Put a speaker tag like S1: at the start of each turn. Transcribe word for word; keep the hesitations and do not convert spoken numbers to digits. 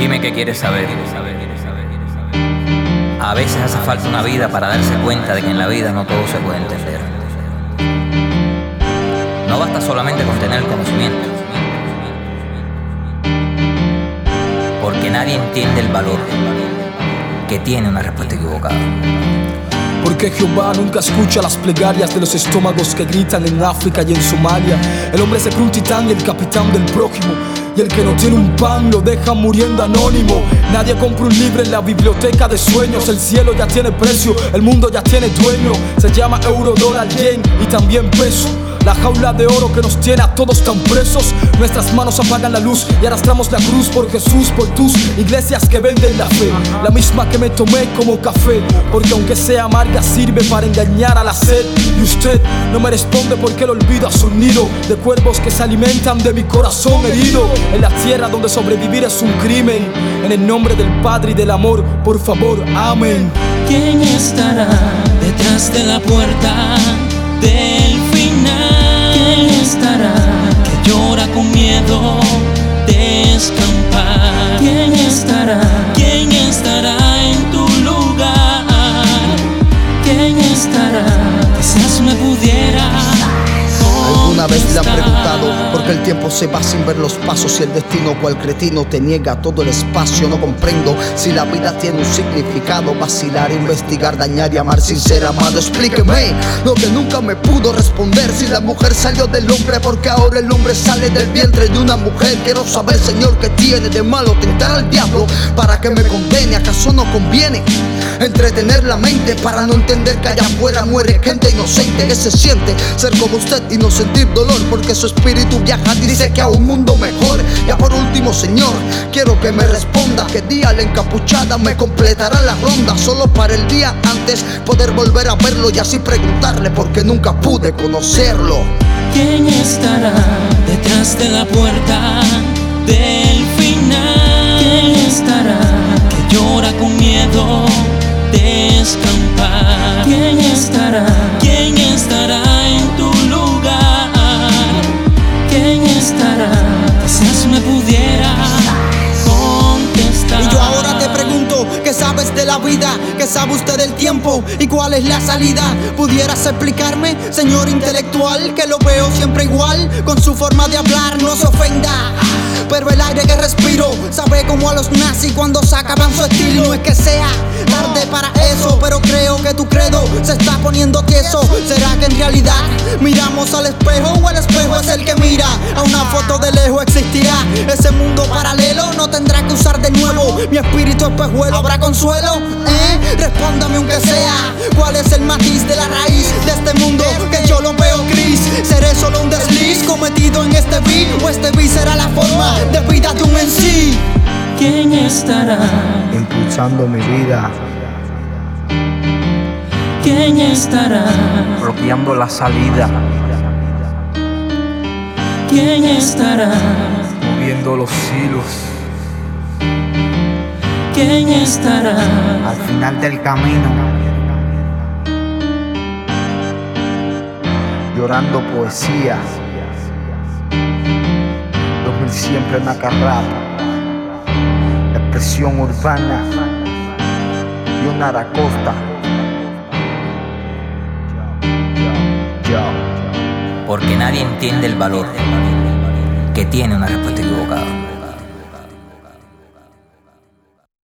S1: Dime qué quieres saber. A veces hace falta una vida para darse cuenta de que en la vida no todo se puede entender. No basta solamente con tener conocimiento, porque nadie entiende el valor que tiene una respuesta equivocada.
S2: Porque Jehová nunca escucha las plegarias de los estómagos que gritan en África y en Somalia. El hombre se cree un titán y el capitán del prójimo, y el que no tiene un pan lo deja muriendo anónimo. Nadie compra un libro en la biblioteca de sueños. El cielo ya tiene precio, el mundo ya tiene dueño. Se llama euro, dólar, yen y también peso. La jaula de oro que nos tiene a todos tan presos. Nuestras manos apagan la luz y arrastramos la cruz por Jesús, por tus iglesias que venden la fe, la misma que me tomé como café, porque aunque sea amarga sirve para engañar a la sed. Y usted no me responde porque el olvido es un nido de cuervos que se alimentan de mi corazón herido. En la tierra donde sobrevivir es un crimen. En el nombre del Padre y del amor, por favor, amén.
S3: ¿Quién estará detrás de la puerta del final? ¿Quién estará que llora con miedo de escampar? ¿Quién estará? ¿Quién estará en tu lugar? ¿Quién estará? Quizás me pudiera.
S4: Alguna vez le han preguntado por qué el tiempo se va sin ver los pasos, y el destino cual cretino te niega todo el espacio. No comprendo si la vida tiene un significado. Vacilar, investigar, dañar y amar sin ser amado. Explíqueme lo que nunca me pudo responder. Si la mujer salió del hombre, porque ahora el hombre sale del vientre de una mujer. Quiero saber, Señor, qué tiene de malo tentar al diablo para que me condene. ¿Acaso no conviene entretener la mente para no entender que allá afuera muere gente inocente? ¿Qué se siente ser como usted y no sentir dolor? Porque su espíritu viaja, dice que a un mundo mejor. Ya por último, Señor, quiero que me responda qué día la encapuchada me completará la ronda, solo para el día antes poder volver a verlo y así preguntarle porque nunca pude conocerlo.
S3: ¿Quién estará detrás de la puerta del final? ¿Quién estará que llora con miedo de escampar? ¿Quién estará? ¿Quién estará en tu lugar? ¿Quién estará? Quizás me pudiera contestar.
S5: Y yo ahora te pregunto, ¿qué sabes de la vida? ¿Qué sabe usted del tiempo? ¿Y cuál es la salida? ¿Pudieras explicarme, señor intelectual? Que lo veo siempre igual, con su forma de hablar, no se ofenda, pero el aire que respiro sabe como a los nazis cuando sacaban su estilo. No es que sea tarde para eso, pero creo que tu credo se está poniendo tieso. ¿Será que en realidad miramos al espejo o el espejo es el que mira? A una foto de lejos existirá ese mundo paralelo. No tendrá que usar de nuevo mi espíritu espejuelo. ¿Habrá consuelo? ¿Eh? Respóndame aunque sea. ¿Cuál es el matiz de la raíz de este mundo que yo lo veo gris? ¿Seré solo un desliz cometido en este beat? ¿O este beat será la forma de vida de un en sí?
S3: ¿Quién estará
S6: impulsando mi vida?
S3: ¿Quién estará
S6: bloqueando la salida?
S3: ¿Quién estará
S6: moviendo los hilos?
S3: ¿Quién estará
S6: al final del camino? Llorando poesía, dos mil siempre Nacarrap, expresión urbana, Leonardo Acosta.
S1: Porque nadie entiende el valor que tiene una respuesta equivocada.